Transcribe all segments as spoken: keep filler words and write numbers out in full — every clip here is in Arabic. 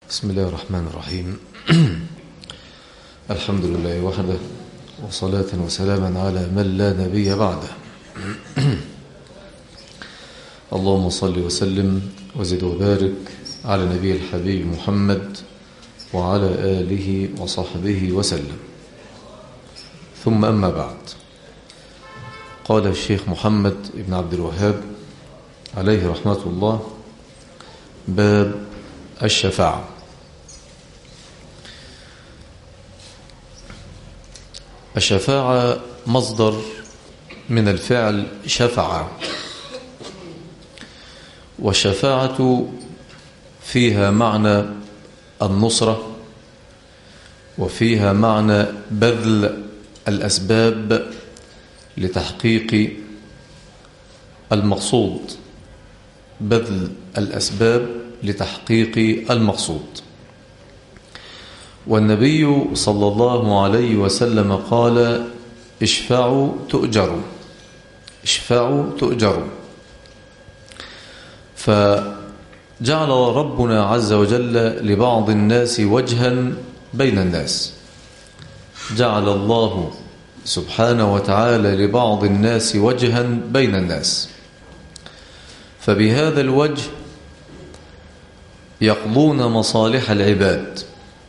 بسم الله الرحمن الرحيم. الحمد لله وحده، وصلاة وسلاما على من لا نبي بعده. اللهم صل وسلم وزد وبارك على نبي الحبيب محمد وعلى آله وصحبه وسلم. ثم أما بعد، قال الشيخ محمد بن عبد الوهاب عليه رحمة الله: باب الشفاعة. الشفاعة مصدر من الفعل شفع، والشفاعة فيها معنى النصرة، وفيها معنى بذل الأسباب لتحقيق المقصود، بذل الأسباب لتحقيق المقصود. والنبي صلى الله عليه وسلم قال: اشفعوا تؤجروا، اشفعوا تؤجروا. فجعل ربنا عز وجل لبعض الناس وجها بين الناس، جعل الله سبحانه وتعالى لبعض الناس وجها بين الناس، فبهذا الوجه يقضون مصالح العباد.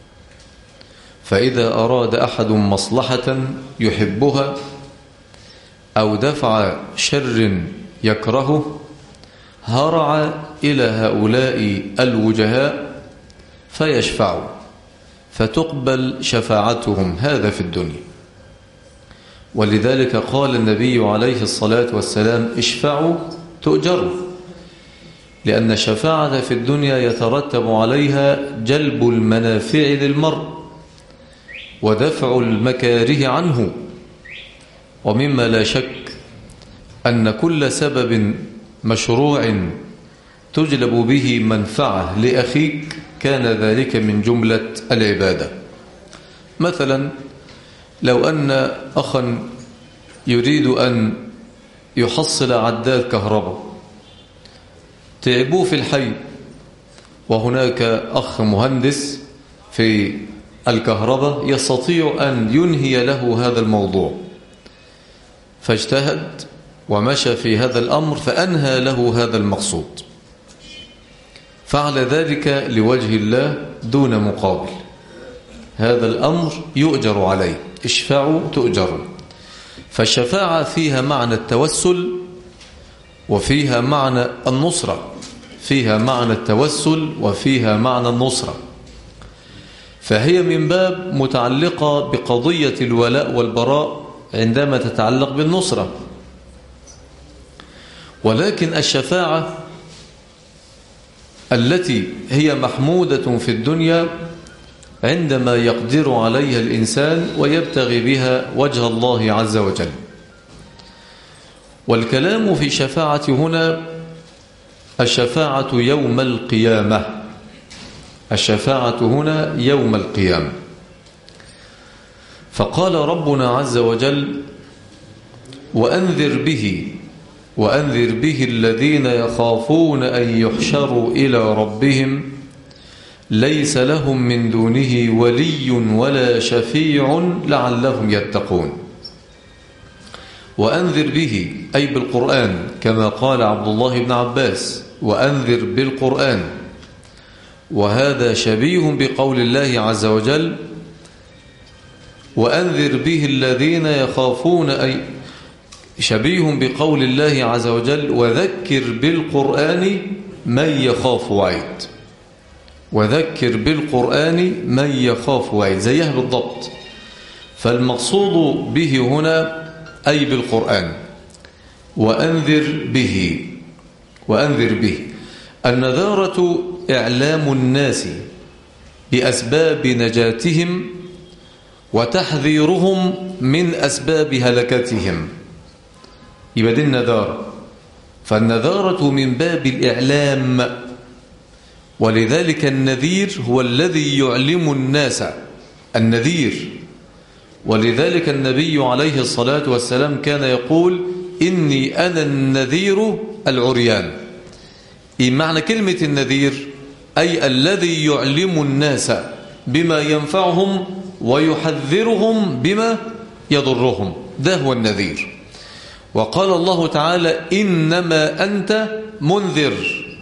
فإذا أراد أحد مصلحة يحبها أو دفع شر يكرهه هرع إلى هؤلاء الوجهاء فيشفعوا، فتقبل شفاعتهم، هذا في الدنيا. ولذلك قال النبي عليه الصلاة والسلام: اشفعوا تؤجروا، لأن الشفاعة في الدنيا يترتب عليها جلب المنافع للمرء ودفع المكاره عنه. ومما لا شك أن كل سبب مشروع تجلب به منفعة لأخيك كان ذلك من جملة العبادة. مثلا لو أن أخا يريد أن يحصل عداد كهرباء، تعبوه في الحي، وهناك أخ مهندس في الكهرباء يستطيع أن ينهي له هذا الموضوع، فاجتهد ومشى في هذا الأمر فأنهى له هذا المقصود، فعل ذلك لوجه الله دون مقابل، هذا الأمر يؤجر عليه. اشفعوا تؤجروا. فالشفاعة فيها معنى التوسل وفيها معنى النصرة، فيها معنى التوسل وفيها معنى النصرة، فهي من باب متعلقة بقضية الولاء والبراء عندما تتعلق بالنصرة. ولكن الشفاعة التي هي محمودة في الدنيا عندما يقدر عليها الإنسان ويبتغي بها وجه الله عز وجل. والكلام في شفاعة هنا الشفاعة يوم القيامة، الشفاعة هنا يوم القيامة. فقال ربنا عز وجل: وأنذر به وأنذر به الذين يخافون أن يحشروا إلى ربهم ليس لهم من دونه ولي ولا شفيع لعلهم يتقون. وأنذر به أي بالقرآن، كما قال عبد الله بن عباس: وأنذر بالقرآن. وهذا شبيه بقول الله عز وجل: وأنذر به الذين يخافون، أي شبيه بقول الله عز وجل: وذكر بالقرآن من يخاف وعيد. وذكر بالقرآن من يخاف وعيد، زيها بالضبط. فالمقصود به هنا أي بالقرآن. وأنذر به، وأنذر به. النذارة إعلام الناس بأسباب نجاتهم وتحذيرهم من أسباب هلكتهم، يبقى دي النذارة. فالنذارة من باب الإعلام، ولذلك النذير هو الذي يعلم الناس، النذير. ولذلك النبي عليه الصلاة والسلام كان يقول: إني أنا النذير العريان. إيه معنى كلمة النذير؟ أي الذي يعلم الناس بما ينفعهم ويحذرهم بما يضرهم، ده هو النذير. وقال الله تعالى إنما أنت منذر،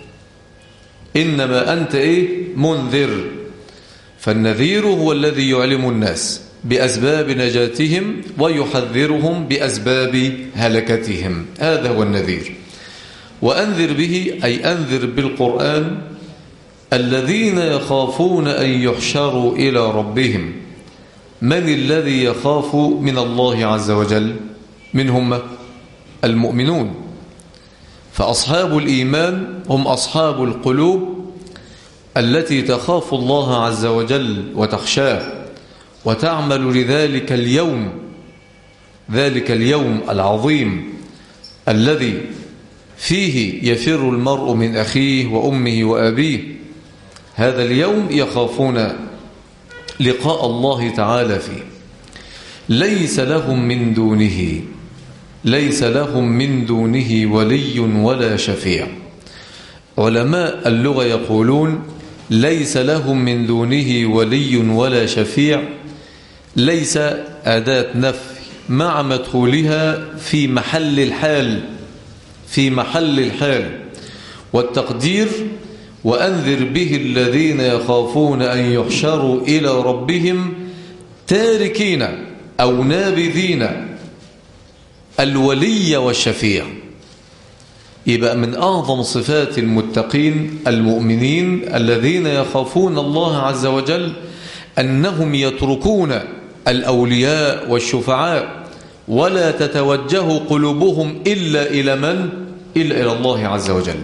إنما أنت إيه؟ منذر. فالنذير هو الذي يعلم الناس بأسباب نجاتهم ويحذرهم بأسباب هلكتهم، هذا هو النذير. وأنذر به أي أنذر بالقرآن الذين يخافون أن يحشروا إلى ربهم. من الذي يخاف من الله عز وجل؟ من هم؟ المؤمنون. فأصحاب الإيمان هم أصحاب القلوب التي تخاف الله عز وجل وتخشاه وتعمل لذلك اليوم، ذلك اليوم العظيم الذي فيه يفر المرء من أخيه وأمه وأبيه. هذا اليوم يخافون لقاء الله تعالى فيه. ليس لهم من دونه ليس لهم من دونه ولي ولا شفيع. علماء اللغة يقولون ليس لهم من دونه ولي ولا شفيع، ليس أداة نفي مع مدخولها في محل الحال، في محل الحال. والتقدير وأنذر به الذين يخافون أن يحشروا إلى ربهم تاركين أو نابذين الولي والشفيع. يبقى من أعظم صفات المتقين المؤمنين الذين يخافون الله عز وجل أنهم يتركون الأولياء والشفعاء ولا تتوجه قلوبهم إلا إلى من؟ إلا إلى الله عز وجل.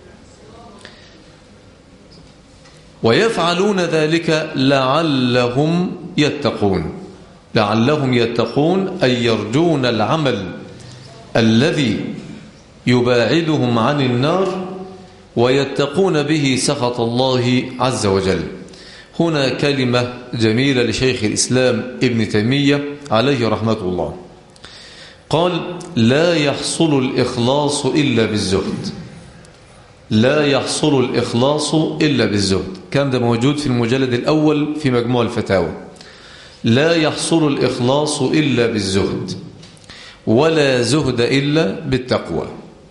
ويفعلون ذلك لعلهم يتقون، لعلهم يتقون أي يرجون العمل الذي يباعدهم عن النار ويتقون به سخط الله عز وجل. هنا كلمة جميلة لشيخ الإسلام ابن تيمية عليه رحمة الله، قال لا يحصل الإخلاص إلا بالزهد، لا يحصل الإخلاص إلا بالزهد. كان ده موجود في المجلد الأول في مجموع الفتاوى. لا يحصل الإخلاص إلا بالزهد، ولا زهد إلا بالتقوى،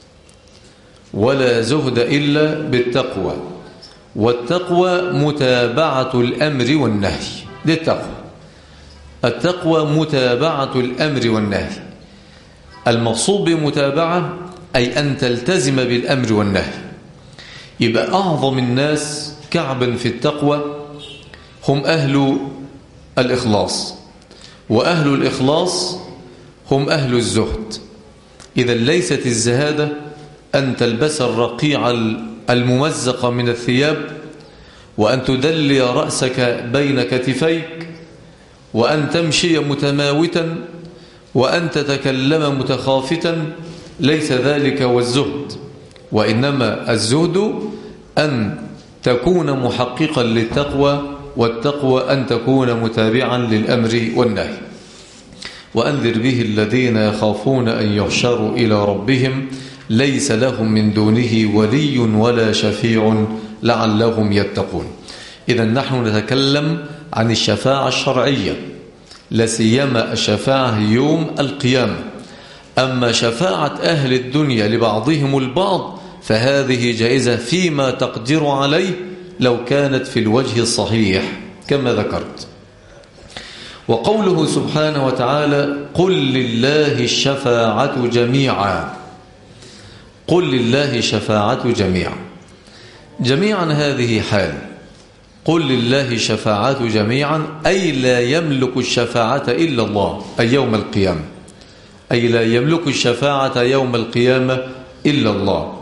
ولا زهد إلا بالتقوى. والتقوى متابعة الأمر والنهي، دي التقوى. التقوى متابعة الأمر والنهي. المقصود بمتابعة أي أن تلتزم بالأمر والنهي. يبقى أعظم الناس كعبا في التقوى هم أهل الإخلاص، وأهل الإخلاص هم أهل الزهد. إذا ليست الزهادة أن تلبس الرقيع الممزق من الثياب وأن تدلي رأسك بين كتفيك وأن تمشي متماوتا وأن تتكلم متخافتا، ليس ذلك هو الزهد. وإنما الزهد أن تكون محققا للتقوى، والتقوى أن تكون متابعا للأمر والنهي. وأنذر به الذين يخافون أن يحشروا إلى ربهم ليس لهم من دونه ولي ولا شفيع لعلهم يتقون. إذا نحن نتكلم عن الشفاعة الشرعية، لا سيما الشفاعة يوم القيامة. أما شفاعة أهل الدنيا لبعضهم البعض فهذه جائزة فيما تقدر عليه لو كانت في الوجه الصحيح كما ذكرت. وقوله سبحانه وتعالى قل لله الشفاعة جميعا، قل لله شفاعة جميعا. جميعا هذه حال، قل لله شفاعة جميعا أي لا يملك الشفاعة إلا الله، أي يوم القيامة، أي لا يملك الشفاعة يوم القيامة إلا الله.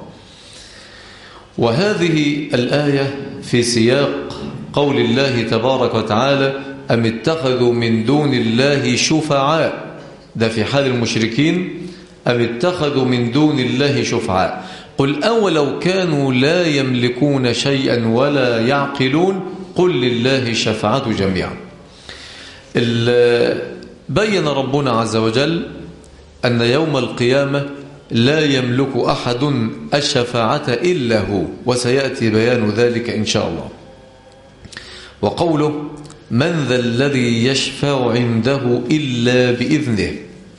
وهذه الآية في سياق قول الله تبارك وتعالى أم اتخذوا من دون الله شفعاء، ده في حال المشركين، أم اتخذوا من دون الله شفعاء. قل أولو كانوا لا يملكون شيئا ولا يعقلون قل لله الشفاعة جميعا. بين ربنا عز وجل أن يوم القيامة لا يملك أحد الشفاعة إلا هو، وسيأتي بيان ذلك إن شاء الله. وقوله من ذا الذي يشفع عنده إلا بإذنه،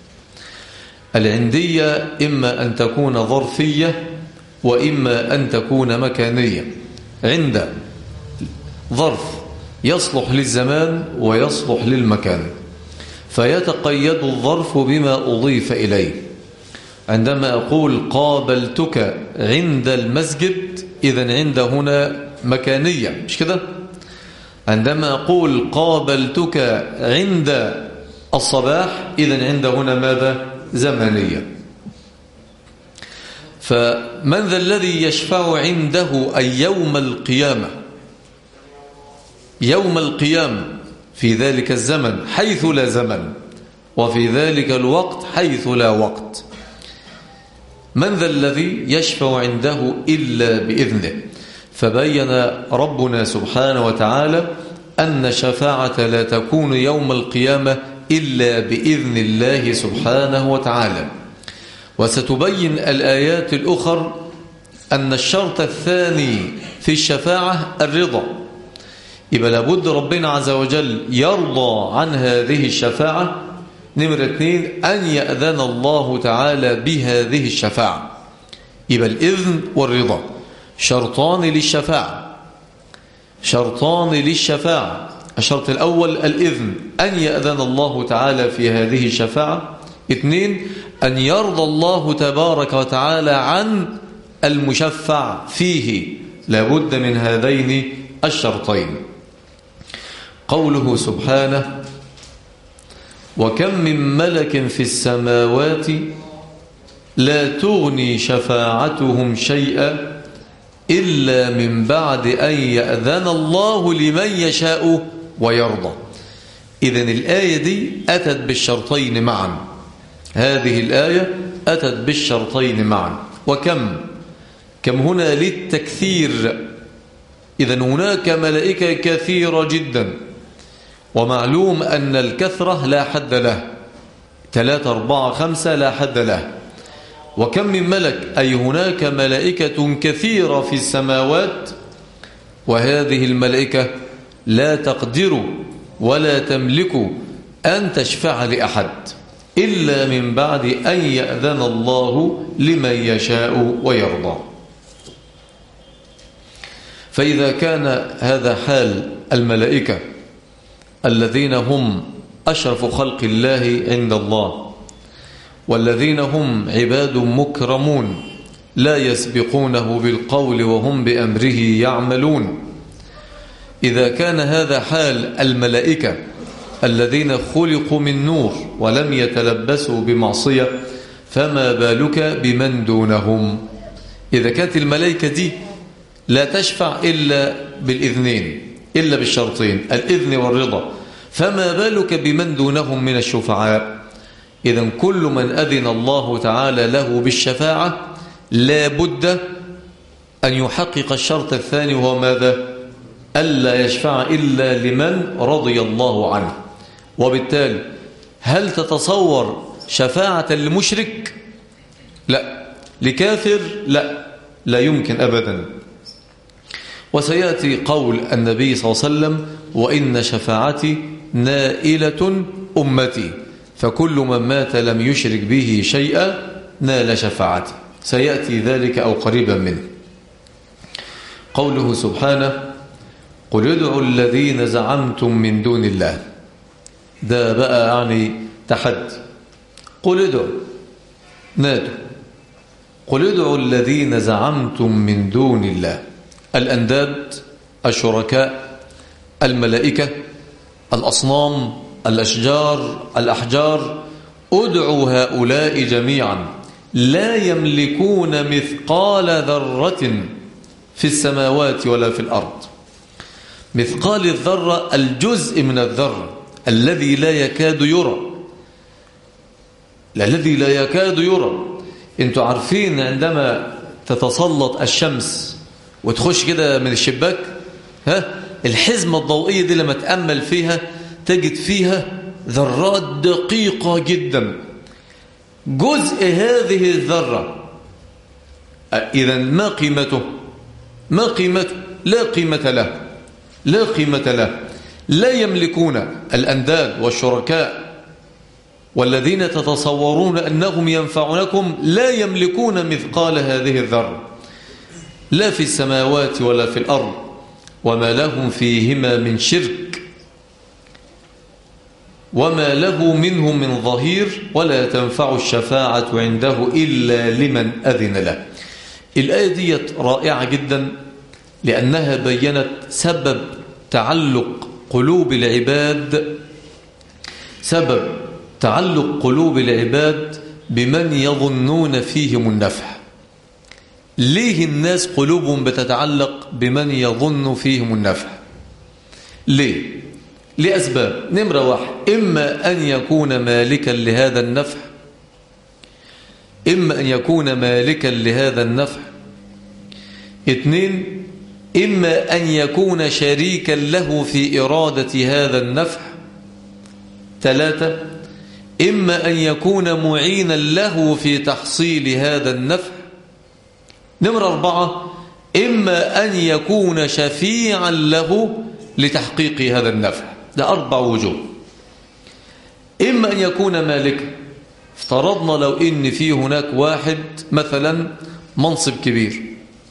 العندية إما أن تكون ظرفية وإما أن تكون مكانية. عند ظرف يصلح للزمان ويصلح للمكان، فيتقيد الظرف بما أضيف إليه. عندما أقول قابلتك عند المسجد، إذن عند هنا مكانية، مش كده؟ عندما أقول قابلتك عند الصباح، إذن عند هنا ماذا؟ زمنية. فمن ذا الذي يشفع عنده أي يوم القيامة، يوم القيامة في ذلك الزمن حيث لا زمن، وفي ذلك الوقت حيث لا وقت. من ذا الذي يشفع عنده إلا بإذنه. فبين ربنا سبحانه وتعالى أن الشفاعة لا تكون يوم القيامة إلا بإذن الله سبحانه وتعالى. وستبين الآيات الأخرى أن الشرط الثاني في الشفاعة الرضا. يبقى لابد ربنا عز وجل يرضى عن هذه الشفاعة. نمرة اثنين، أن يأذن الله تعالى بهذه الشفاعة. يبقى الإذن والرضا شرطان للشفاعة، شرطان للشفاعة. الشرط الأول الإذن، أن يأذن الله تعالى في هذه الشفاعة. اثنين، أن يرضى الله تبارك وتعالى عن المشفع فيه. لابد من هذين الشرطين. قوله سبحانه وكم من ملك في السماوات لا تغني شفاعتهم شيئا إلا من بعد أن يأذن الله لمن يشاء ويرضى. إذن الآية دي أتت بالشرطين معا، هذه الآية أتت بالشرطين معا. وكم، كم هنا للتكثير. إذن هناك ملائكة كثيرة جدا، ومعلوم أن الكثرة لا حد له، ثلاثة أربعة خمسة لا حد له. وكم من ملك أي هناك ملائكة كثيرة في السماوات، وهذه الملائكة لا تقدر ولا تملك أن تشفع لأحد إلا من بعد أن يأذن الله لمن يشاء ويرضى. فإذا كان هذا حال الملائكة الذين هم أشرف خلق الله عند الله، والذين هم عباد مكرمون لا يسبقونه بالقول وهم بأمره يعملون، إذا كان هذا حال الملائكة الذين خلقوا من نور ولم يتلبسوا بمعصية، فما بالك بمن دونهم؟ إذا كانت الملائكة دي لا تشفع إلا بالإذنين، إلا بالشرطين الإذن والرضا، فما بالك بمن دونهم من الشفعاء؟ إذن كل من أذن الله تعالى له بالشفاعة لا بد أن يحقق الشرط الثاني، وهو ماذا؟ ألا يشفع إلا لمن رضي الله عنه. وبالتالي هل تتصور شفاعة لمشرك؟ لا. لكافر؟ لا، لا يمكن أبدا. وسيأتي قول النبي صلى الله عليه وسلم وإن شفاعتي نائلة أمتي، فكل من مات لم يشرك به شيئا نال شفاعتي. سيأتي ذلك أو قريبا منه. قوله سبحانه قل ادعوا الذين زعمتم من دون الله، ده بقى يعني تحدي. قل ادعوا، نادوا، قل ادعوا الذين زعمتم من دون الله، الأنداد، الشركاء، الملائكة، الأصنام، الأشجار، الأحجار، ادعوا هؤلاء جميعا لا يملكون مثقال ذرة في السماوات ولا في الأرض. مثقال الذرة الجزء من الذرة الذي لا يكاد يرى، الذي لا يكاد يرى. انتوا عارفين عندما تتسلط الشمس وتخش كده من الشباك، ها الحزمة الضوئية دي لما تأمل فيها تجد فيها ذرات دقيقة جدا جزء هذه الذرة إذا ما قيمته؟ ما قيمته؟ لا قيمة له، لا قيمة له. لا يملكون الأنداد والشركاء والذين تتصورون أنهم ينفعونكم، لا يملكون مثقال هذه الذرة، لا في السماوات ولا في الأرض، وما لهم فيهما من شرك، وما له منهم من ظهير، ولا تنفع الشفاعة عنده إلا لمن أذن له. الآية دي رائعة جدا، لأنها بيّنت سبب تعلق قلوب العباد سبب تعلق قلوب العباد بمن يظنون فيهم النفع. ليه الناس قلوبهم بتتعلق بمن يظن فيهم النفع؟ ليه؟ لأسباب. نمرة واحد، إما أن يكون مالكا لهذا النفع إما أن يكون مالكا لهذا النفع اثنين، إما أن يكون شريكا له في إرادة هذا النفع. ثلاثة، إما أن يكون معينا له في تحصيل هذا النفع. نمرة أربعة، إما أن يكون شفيعا له لتحقيق هذا النفع. ده أربع وجوه. إما أن يكون مالكا، افترضنا لو إن في هناك واحد مثلا منصب كبير،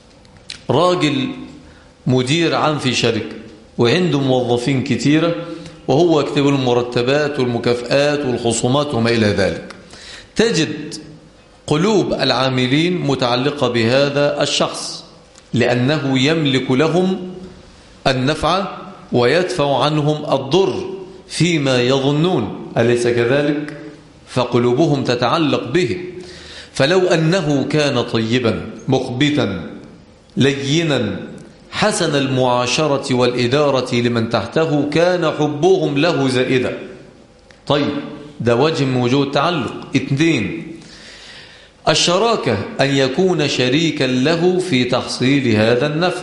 راجل مدير عام في شركة وعنده موظفين كتيرة، وهو يكتب المرتبات والمكافآت والخصومات وما إلى ذلك. تجد قلوب العاملين متعلقة بهذا الشخص لأنه يملك لهم النفع ويدفع عنهم الضر فيما يظنون، أليس كذلك؟ فقلوبهم تتعلق به. فلو أنه كان طيبا مخبتا لينا حسن المعاشرة والإدارة لمن تحته، كان حبهم له زائدا. طيب، ده وجه من وجوه التعلق. اثنين، الشراكة، أن يكون شريكا له في تحصيل هذا النفع،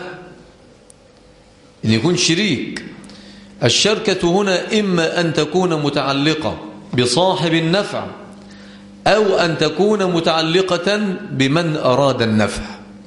أن يكون شريك. الشركة هنا إما أن تكون متعلقة بصاحب النفع أو أن تكون متعلقة بمن أراد النفع.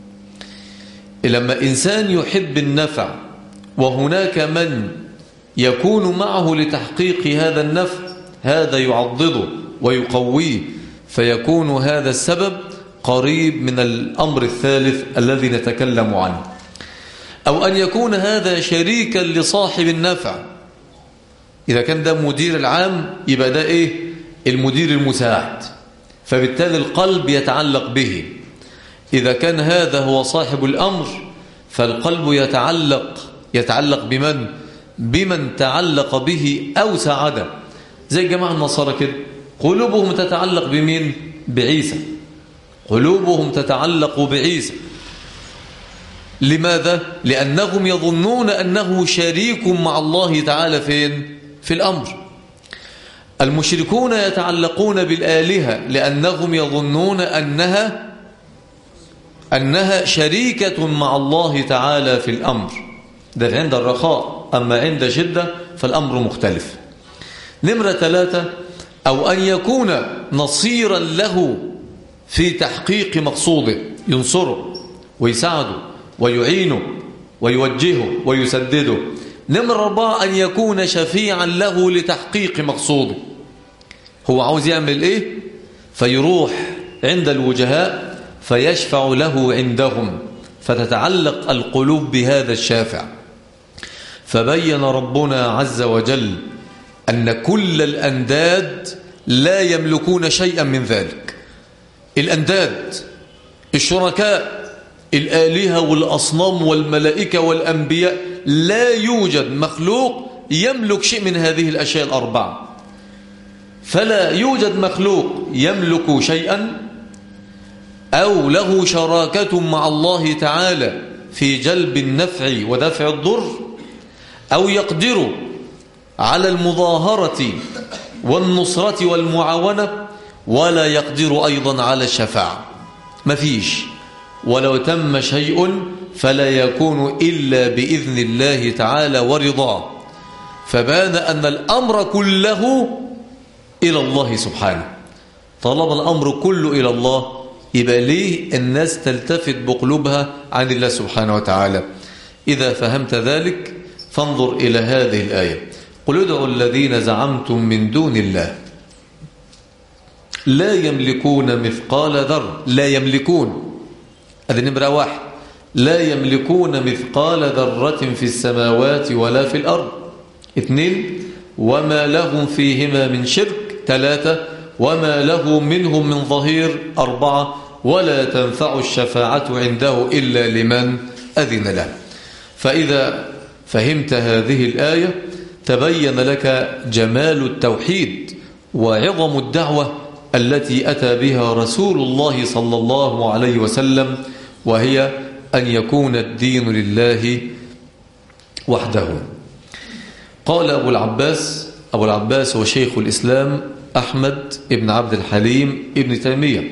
لما إنسان يحب النفع وهناك من يكون معه لتحقيق هذا النفع، هذا يعضده ويقويه، فيكون هذا السبب قريب من الأمر الثالث الذي نتكلم عنه. أو أن يكون هذا شريكا لصاحب النفع. إذا كان ده مدير العام يبقى ده إيه؟ المدير المساعد، فبالتالي القلب يتعلق به. إذا كان هذا هو صاحب الأمر فالقلب يتعلق يتعلق بمن؟ بمن تعلق به أو ساعده. زي الجماعة النصارى كده، قلوبهم تتعلق بمين؟ بعيسى. قلوبهم تتعلق بعيسى. لماذا؟ لأنهم يظنون أنه شريك مع الله تعالى فين؟ في الأمر. المشركون يتعلقون بالآلهة لأنهم يظنون أنها أنها شريكة مع الله تعالى في الأمر. ده عند الرخاء، أما عند شدة فالأمر مختلف. نمرة ثلاثة، أو أن يكون نصيرا له في تحقيق مقصوده، ينصره ويساعده ويعينه ويوجهه ويسدده. نمرة أربعة، أن يكون شفيعا له لتحقيق مقصوده. هو عاوز يعمل إيه؟ فيروح عند الوجهاء فيشفع له عندهم، فتتعلق القلوب بهذا الشافع. فبين ربنا عز وجل أن كل الأنداد لا يملكون شيئا من ذلك. الأنداد، الشركاء، الآلهة والأصنام والملائكة والأنبياء، لا يوجد مخلوق يملك شيء من هذه الأشياء الأربعة. فلا يوجد مخلوق يملك شيئا أو له شراكة مع الله تعالى في جلب النفع ودفع الضر، أو يقدر على المظاهرة والنصرة والمعاونة، ولا يقدر أيضا على الشفاعة. مفيش. ولو تم شيء فلا يكون إلا بإذن الله تعالى ورضاه. فبان أن الأمر كله إلى الله سبحانه. طالما الأمر كله إلى الله، يبقى ليه الناس تلتفت بقلوبها عن الله سبحانه وتعالى؟ إذا فهمت ذلك فانظر إلى هذه الآية: قل ادعوا الذين زعمتم من دون الله لا يملكون مثقال ذرة. لا يملكون، هذه نمرة واحد. لا يملكون مثقال ذرة في السماوات ولا في الأرض. اثنين، وما لهم فيهما من شرك. ثلاثة، وما له منهم من ظهير. أربعة، ولا تنفع الشفاعة عنده إلا لمن أذن له. فإذا فهمت هذه الآية تبين لك جمال التوحيد وعظم الدعوة التي أتى بها رسول الله صلى الله عليه وسلم، وهي أن يكون الدين لله وحده. قال أبو العباس أبو العباس وشيخ الإسلام أحمد ابن عبد الحليم ابن تيمية،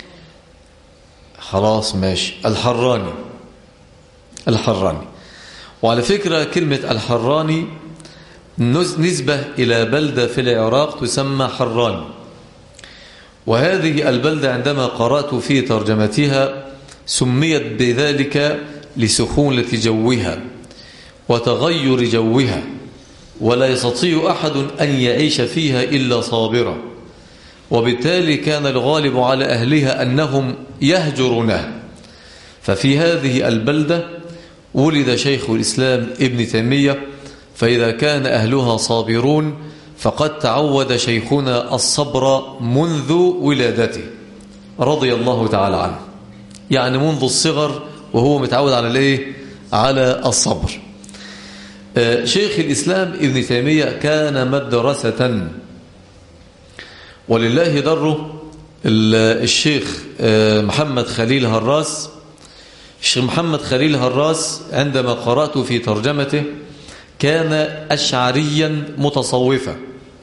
خلاص ماشي، الحراني الحراني وعلى فكرة كلمة الحراني نسبة إلى بلدة في العراق تسمى حران، وهذه البلدة عندما قرأت في ترجمتها سميت بذلك لسخونة جوها وتغير جوها، ولا يستطيع أحد أن يعيش فيها إلا صابرا، وبالتالي كان الغالب على أهلها أنهم يهجرونها. ففي هذه البلدة ولد شيخ الإسلام ابن تيمية، فإذا كان أهلها صابرون فقد تعود شيخنا الصبر منذ ولادته رضي الله تعالى عنه، يعني منذ الصغر وهو متعود على الايه؟ على الصبر. شيخ الإسلام ابن تيمية كان مدرسة، ولله دره الشيخ محمد خليل هراس. الشيخ محمد خليل هراس عندما قرأت في ترجمته كان أشعريا متصوفا،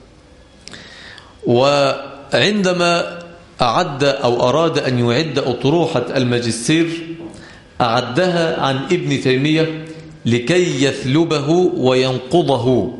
وعندما أعد أو أراد أن يعد أطروحة الماجستير أعدها عن ابن تيمية لكي يثلبه وينقضه،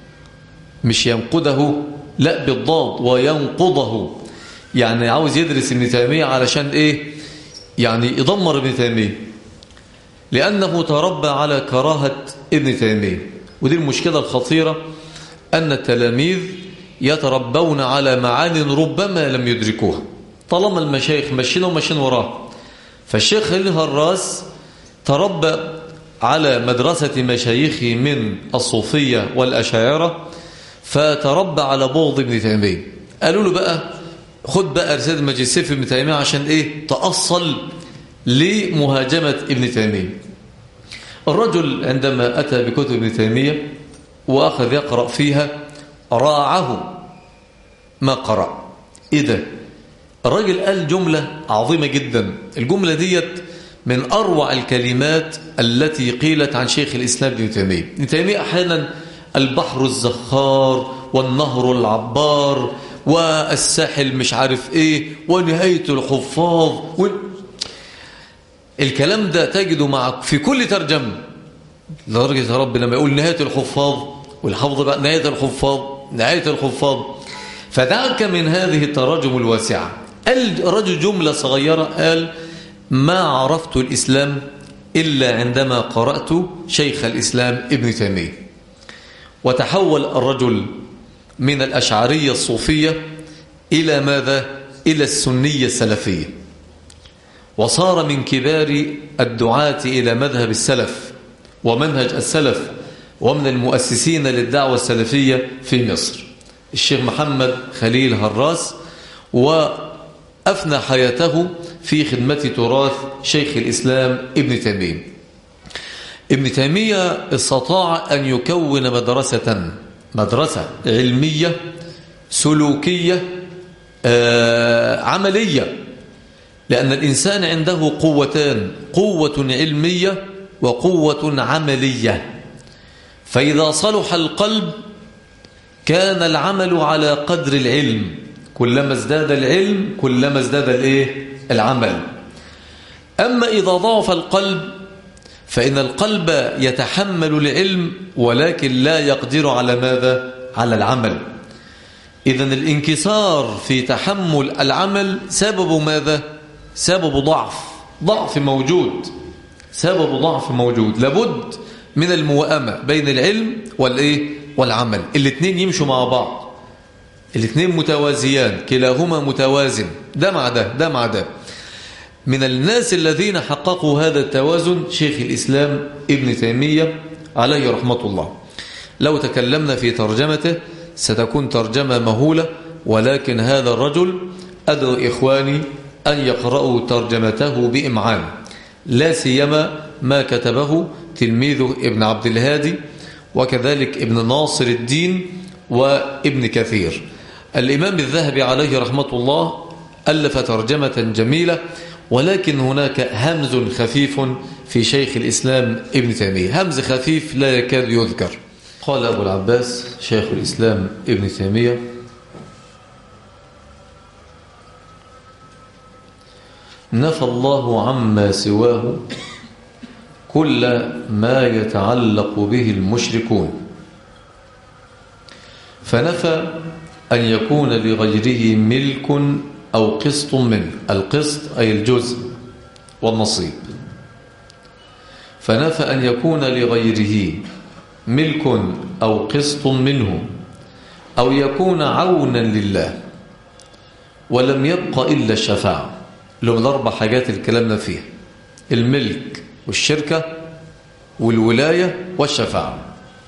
مش ينقضه لا بالضاد، وينقضه، يعني عاوز يدرس ابن تيمية علشان إيه؟ يعني يدمر ابن تيمية، لأنه تربى على كراهة ابن تيمية. ودي المشكلة الخطيرة، أن التلاميذ يتربون على معان ربما لم يدركوها، طالما المشايخ ماشيين وماشيين وراه. فالشيخ خليل هراس تربى على مدرسة مشايخه من الصوفية والأشاعرة، فتربى على بغض ابن تيمية. قالوا له بقى خد بقى رسالة ماجستير في ابن تيمية عشان إيه؟ تأصل لمهاجمة ابن تيمية. الرجل عندما أتى بكتب ابن تيمية وأخذ يقرأ فيها راعه ما قرأ. إيه ده؟ الرجل قال جملة عظيمة جدا، الجملة ديت من أروع الكلمات التي قيلت عن شيخ الإسلام ابن تيمية. ابن تيمية أحيانا البحر الزخار والنهر العبار والساحل مش عارف إيه ونهاية الحفاظ و... الكلام ده تجده معك في كل ترجمة، لدرجة يا رب لما يقول نهاية الحفاظ والحفظ بقى نهاية الحفاظ نهاية الحفاظ. فدعك من هذه التراجم الواسعة. الرجل جملة صغيرة قال ما عرفت الإسلام إلا عندما قرأت شيخ الإسلام ابن تيمية. وتحول الرجل من الأشعرية الصوفية إلى ماذا؟ إلى السنية السلفية، وصار من كبار الدعاة إلى مذهب السلف ومنهج السلف، ومن المؤسسين للدعوة السلفية في مصر الشيخ محمد خليل هراس، وأفنى حياته في خدمة تراث شيخ الإسلام ابن تيمية. ابن تيمية استطاع أن يكون مدرسة مدرسة علمية سلوكية آه عملية، لأن الإنسان عنده قوتان، قوة علمية وقوة عملية. فإذا صلح القلب كان العمل على قدر العلم، كلما ازداد العلم كلما ازداد الايه؟ العمل. أما إذا ضعف القلب فإن القلب يتحمل العلم ولكن لا يقدر على ماذا؟ على العمل. إذن الانكسار في تحمل العمل سبب ماذا؟ سبب ضعف ضعف موجود سبب ضعف موجود لابد من الموائمة بين العلم والإيه؟ والعمل. الاثنين يمشوا مع بعض، الاثنين متوازيان، كلاهما متوازن، ده مع ده ده مع ده. من الناس الذين حققوا هذا التوازن شيخ الإسلام ابن تيمية عليه رحمة الله. لو تكلمنا في ترجمته ستكون ترجمة مهولة، ولكن هذا الرجل أدعو إخواني أن يقرأوا ترجمته بإمعان، لا سيما ما كتبه تلميذه ابن عبد الهادي وكذلك ابن ناصر الدين وابن كثير. الإمام الذهبي عليه رحمة الله ألف ترجمة جميلة، ولكن هناك همز خفيف في شيخ الإسلام ابن تيمية، همز خفيف لا يكاد يذكر. قال أبو العباس شيخ الإسلام ابن تيمية: نفى الله عما سواه كل ما يتعلق به المشركون، فنفى أن يكون لغيره ملك أو قسط منه، القسط أي الجزء والنصيب، فنفى أن يكون لغيره ملك أو قسط منه أو يكون عونا لله، ولم يبق إلا الشفاعة. لهم الأربع حاجات الكلامنا فيها: الملك والشركة والولاية والشفاعة.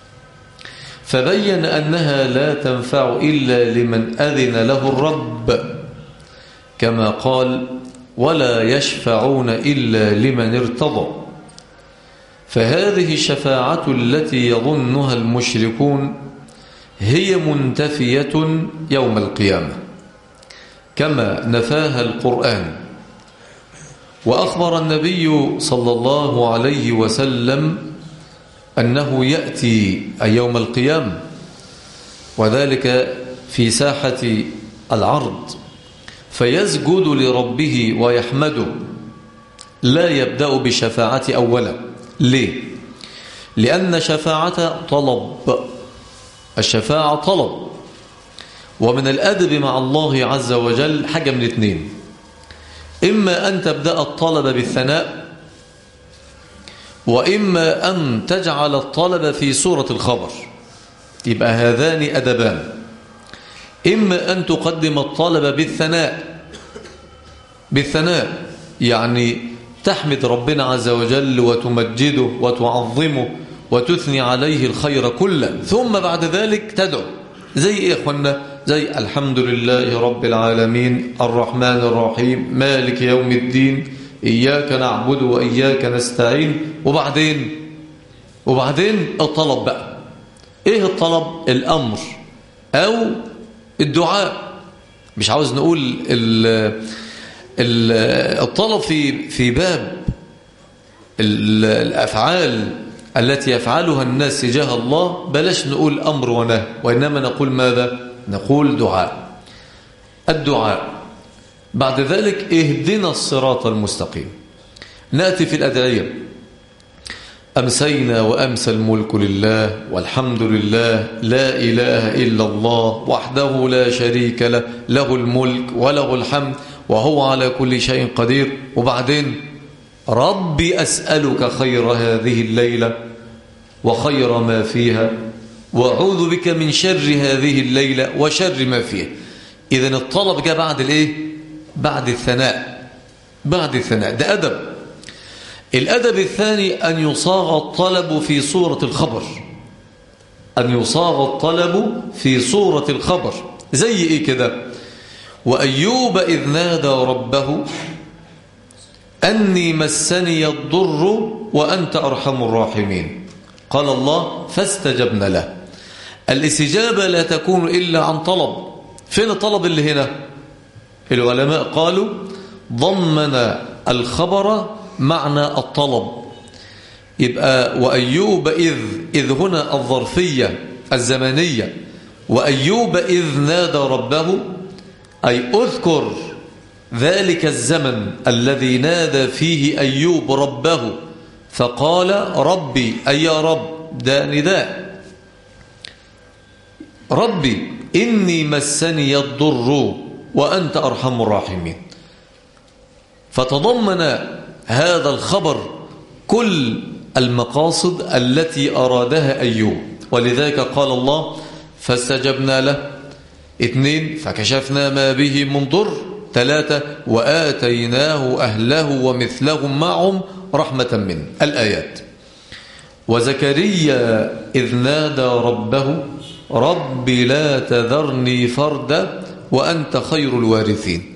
فبين أنها لا تنفع إلا لمن أذن له الرب، كما قال: ولا يشفعون إلا لمن ارتضى. فهذه الشفاعة التي يظنها المشركون هي منتفية يوم القيامة كما نفاها القرآن. وأخبر النبي صلى الله عليه وسلم أنه يأتي يوم القيامة، وذلك في ساحة العرض، فيسجد لربه ويحمده، لا يبدأ بشفاعة أولا. ليه؟ لأن شفاعة طلب، الشفاعة طلب، ومن الأدب مع الله عز وجل حاجة من اثنين: إما أن تبدأ الطلب بالثناء، وإما أن تجعل الطلب في صورة الخبر. يبقى هذان أدبان: إما أن تقدم الطلب بالثناء، بالثناء يعني تحمد ربنا عز وجل وتمجده وتعظمه وتثني عليه الخير كله، ثم بعد ذلك تدعو. زي إيه يا أخوانا؟ زي الحمد لله رب العالمين الرحمن الرحيم مالك يوم الدين إياك نعبد وإياك نستعين. وبعدين وبعدين الطلب بقى. إيه الطلب؟ الأمر أو الدعاء. مش عاوز نقول ال ال الطلب في في باب الأفعال التي يفعلها الناس تجاه الله، بلاش نقول أمر ونهي، وإنما نقول ماذا؟ نقول دعاء. الدعاء. بعد ذلك اهدنا الصراط المستقيم. نأتي في الأدعية: أمسينا وأمسى الملك لله والحمد لله لا إله إلا الله وحده لا شريك له له الملك وله الحمد وهو على كل شيء قدير. وبعدين ربي أسألك خير هذه الليلة وخير ما فيها وأعوذ بك من شر هذه الليلة وشر ما فيها. إذن الطلب جاء بعد الإيه؟ بعد الثناء. بعد الثناء ده أدب. الأدب الثاني أن يصاغ الطلب في صورة الخبر، أن يصاغ الطلب في صورة الخبر. زي إيه كده؟ وأيوب إذ نادى ربه أني مسني الضر وأنت أرحم الراحمين، قال الله فاستجبنا له. الاستجابة لا تكون إلا عن طلب. فين الطلب اللي هنا؟ العلماء قالوا ضمن الخبر معنى الطلب. يبقى وأيوب إذ إذ هنا الظرفية الزمنية، وأيوب إذ نادى ربه أي أذكر ذلك الزمن الذي نادى فيه أيوب ربه فقال ربي أي يا رب، ده نداء. ربي إني مسني الضر وأنت أرحم الراحمين. فتضمن هذا الخبر كل المقاصد التي أرادها أيوب، ولذلك قال الله فاستجبنا له. اثنين فكشفنا ما به من ضر. ثلاثة وآتيناه أهله ومثلهم معهم رحمة منه. الآيات. وزكريا إذ نادى ربه رب لا تذرني فردا وأنت خير الوارثين.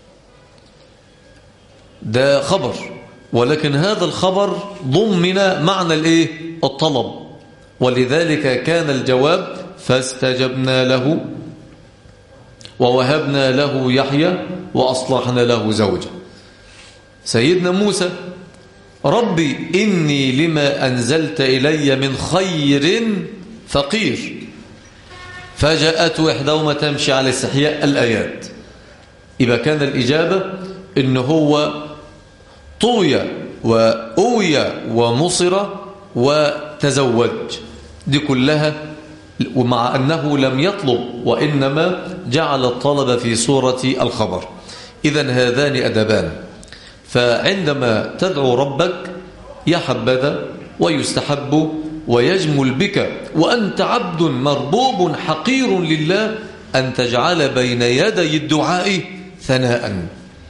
ده خبر، ولكن هذا الخبر ضمن معنى الايه؟ الطلب، ولذلك كان الجواب فاستجبنا له ووهبنا له يحيى وأصلحنا له زوجه. سيدنا موسى ربي إني لما أنزلت إلي من خير فقير. فجاءت إحداهما تمشي على استحياء. الآيات. إذا كان الإجابة إن هو طوي وأوي ومصر وتزوج، دي كلها، ومع أنه لم يطلب وإنما جعل الطلب في صورة الخبر. إذن هذان أدبان. فعندما تدعو ربك يحبذ ويستحب ويجمل بك وأنت عبد مربوب حقير لله أن تجعل بين يدي الدعاء ثناء.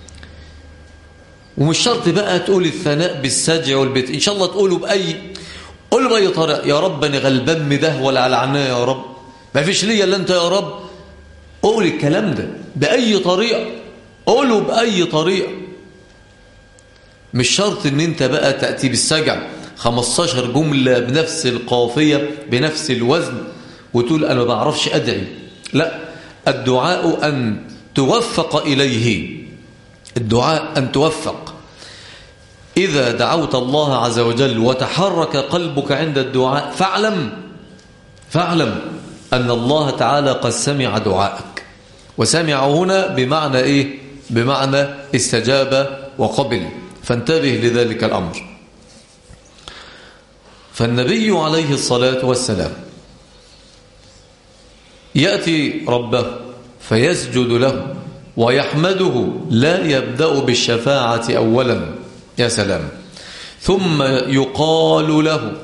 ومش شرط بقى تقول الثناء بالسجع والبيت، إن شاء الله تقوله بأي قول بأي طريقة. يا رب أنا غلبان مده ولا على عناه يا رب، ما فيش ليا إلا أنت يا رب. قول الكلام ده بأي طريقة، قوله بأي طريقة. مش شرط ان انت بقى تأتي بالسجع خمستاشر جملة بنفس القافية بنفس الوزن وتقول أنا ما بعرفش أدعي. لا، الدعاء أن توفق إليه، الدعاء أن توفق. إذا دعوت الله عز وجل وتحرك قلبك عند الدعاء فاعلم فاعلم أن الله تعالى قد سمع دعائك. وسمع هنا بمعنى إيه؟ بمعنى استجاب وقبل، فانتبه لذلك الأمر. فالنبي عليه الصلاة والسلام يأتي ربه فيسجد له ويحمده، لا يبدأ بالشفاعة أولا، يا سلام، ثم يقال له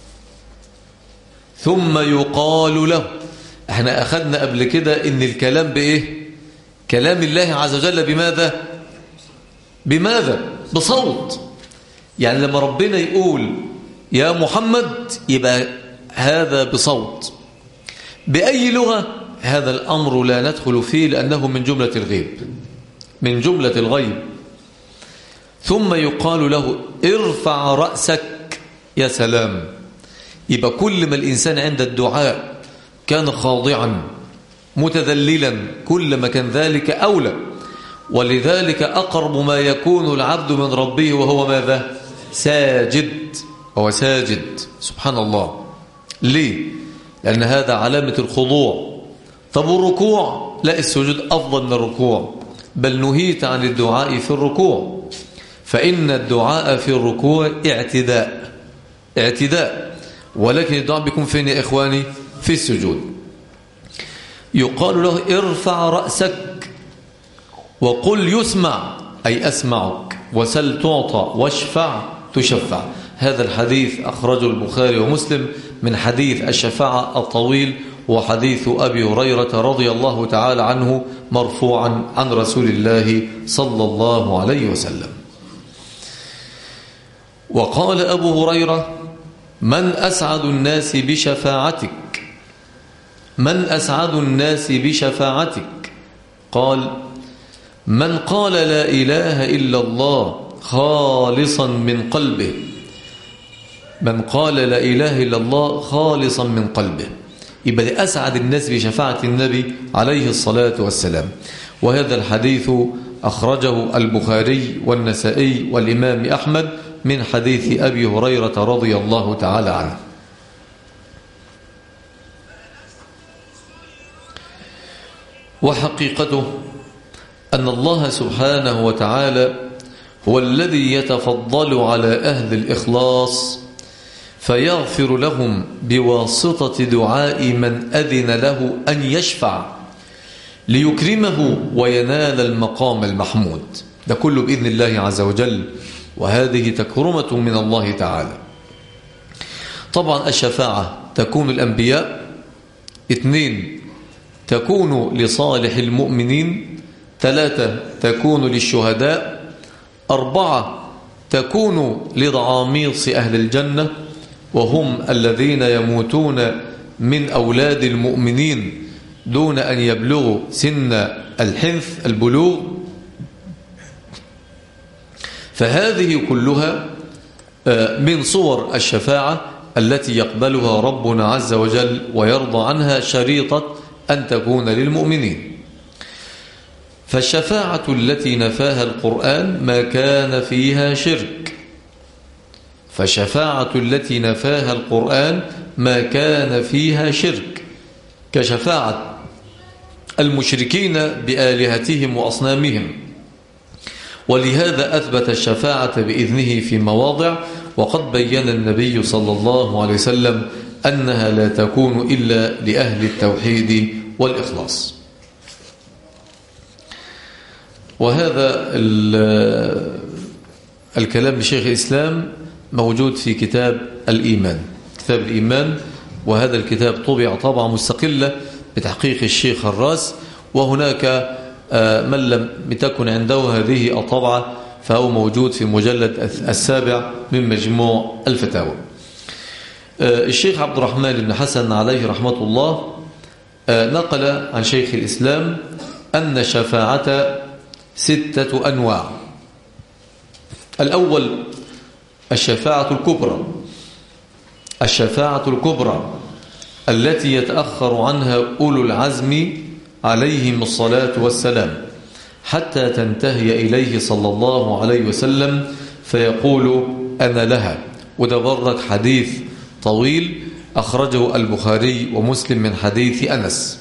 ثم يقال له. احنا أخذنا قبل كده إن الكلام بإيه؟ كلام الله عز وجل بماذا؟ بماذا؟ بصوت. يعني لما ربنا يقول يا محمد يبقى هذا بصوت. بأي لغة؟ هذا الأمر لا ندخل فيه لأنه من جملة الغيب، من جملة الغيب. ثم يقال له ارفع رأسك، يا سلام. يبقى كل ما الإنسان عند الدعاء كان خاضعا متذللا كل ما كان ذلك أولى. ولذلك أقرب ما يكون العبد من ربه وهو ماذا؟ ساجد. هو ساجد، سبحان الله. ليه؟ لأن هذا علامة الخضوع. طب الركوع؟ لا، السجود أفضل من الركوع، بل نهيت عن الدعاء في الركوع، فإن الدعاء في الركوع اعتداء اعتداء ولكن الدعاء بيكون فين يا إخواني؟ في السجود. يقال له ارفع رأسك وقل يسمع، أي أسمعك، وسل تعطى، واشفع تشفع. هذا الحديث أخرجه البخاري ومسلم من حديث الشفاعة الطويل، وحديث أبي هريرة رضي الله تعالى عنه مرفوعا عن رسول الله صلى الله عليه وسلم. وقال أبو هريرة من أسعد الناس بشفاعتك؟ من أسعد الناس بشفاعتك؟ قال من قال لا إله إلا الله خالصا من قلبه. من قال لا إله إلا الله خالصا من قلبه، يبقى أسعد الناس بشفاعة النبي عليه الصلاة والسلام. وهذا الحديث أخرجه البخاري والنسائي والإمام أحمد من حديث أبي هريرة رضي الله تعالى عنه. وحقيقته أن الله سبحانه وتعالى هو الذي يتفضل على أهل الإخلاص فيغفر لهم بواسطة دعاء من أذن له أن يشفع ليكرمه وينال المقام المحمود. ده كله بإذن الله عز وجل، وهذه تكرمة من الله تعالى. طبعا الشفاعة تكون الأنبياء، اثنين تكون لصالح المؤمنين، ثلاثة تكون للشهداء، أربعة تكون لضعاميص أهل الجنة وهم الذين يموتون من أولاد المؤمنين دون أن يبلغوا سن الحنث البلوغ. فهذه كلها من صور الشفاعة التي يقبلها ربنا عز وجل ويرضى عنها، شريطة أن تكون للمؤمنين. فالشفاعة التي نفاها القرآن ما كان فيها شرك، فالشفاعة التي نفاها القرآن ما كان فيها شرك، كشفاعة المشركين بآلهتهم وأصنامهم. ولهذا أثبت الشفاعة بإذنه في مواضع، وقد بين النبي صلى الله عليه وسلم أنها لا تكون إلا لأهل التوحيد والإخلاص. وهذا الكلام لشيخ الإسلام موجود في كتاب الإيمان، كتاب الإيمان، وهذا الكتاب طبع طبعة مستقلة بتحقيق الشيخ الراس، وهناك من لم تكن عنده هذه الطبعة فهو موجود في مجلد السابع من مجموع الفتاوى. الشيخ عبد الرحمن بن حسن عليه رحمة الله نقل عن شيخ الإسلام أن الشفاعة ستة أنواع. الأول الشفاعة الكبرى، الشفاعة الكبرى التي يتأخر عنها أولو العزم عليهم الصلاة والسلام حتى تنتهي إليه صلى الله عليه وسلم فيقول أنا لها. وده برك حديث طويل أخرجه البخاري ومسلم من حديث أنس.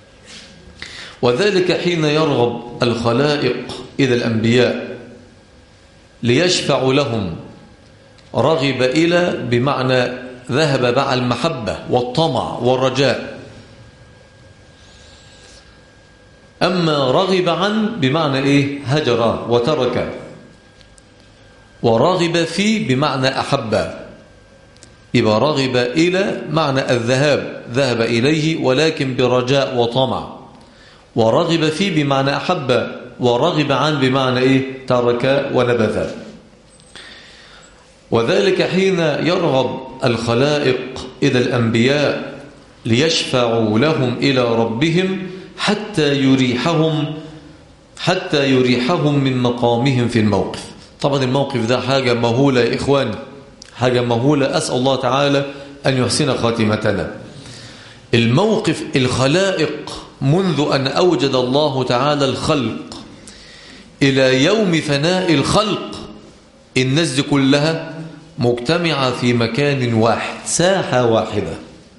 وذلك حين يرغب الخلائق إلى الأنبياء ليشفع لهم، رغب إلى بمعنى ذهب مع المحبة والطمع والرجاء، أما رغب عن بمعنى إيه؟ هجر وترك، ورغب فيه بمعنى أحب. يبقى رغب إلى معنى الذهاب، ذهب إليه ولكن برجاء وطمع، ورغب فيه بمعنى أحب، ورغب عن بمعنى إيه؟ ترك ونبذ. وذلك حين يرغب الخلائق إلى الأنبياء ليشفعوا لهم إلى ربهم حتى يريحهم حتى يريحهم من مقامهم في الموقف. طبعا الموقف ده حاجة مهولة يا إخواني، حاجة مهولة، أسأل الله تعالى أن يحسن خاتمتنا. الموقف الخلائق منذ أن أوجد الله تعالى الخلق إلى يوم فناء الخلق، الناس دي كلها مجتمعة في مكان واحد، ساحة واحدة،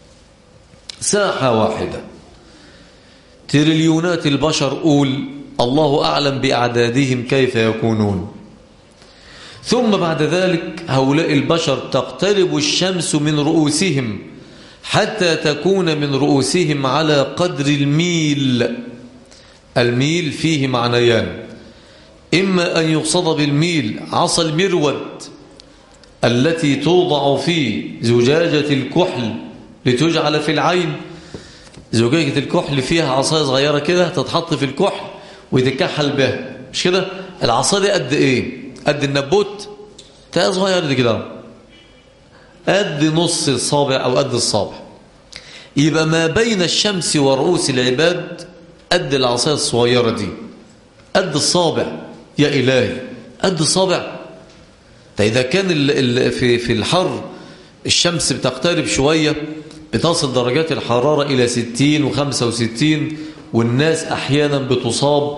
ساحة واحدة، تريليونات البشر، قول الله أعلم بأعدادهم كيف يكونون. ثم بعد ذلك هؤلاء البشر تقترب الشمس من رؤوسهم حتى تكون من رؤوسهم على قدر الميل. الميل فيه معنيان، إما أن يقصد بالميل عصا المرود التي توضع في زجاجة الكحل لتجعل في العين. زجاجة الكحل فيها عصاية صغيرة كده تتحط في الكحل ويتكحل بها، مش كده؟ العصا دي قد ايه؟ قد النبوت، تلاقيها صغيرة دي كده، قد نص الصابع أو قد الصابع. يبقى ما بين الشمس ورؤوس العباد قد العصاية الصغيرة دي، قد الصابع. يا إلهي، قد الصابع. إذا كان في في الحر الشمس بتقترب شوية بتصل درجات الحرارة إلى ستين وخمسة وستين، والناس أحيانا بتصاب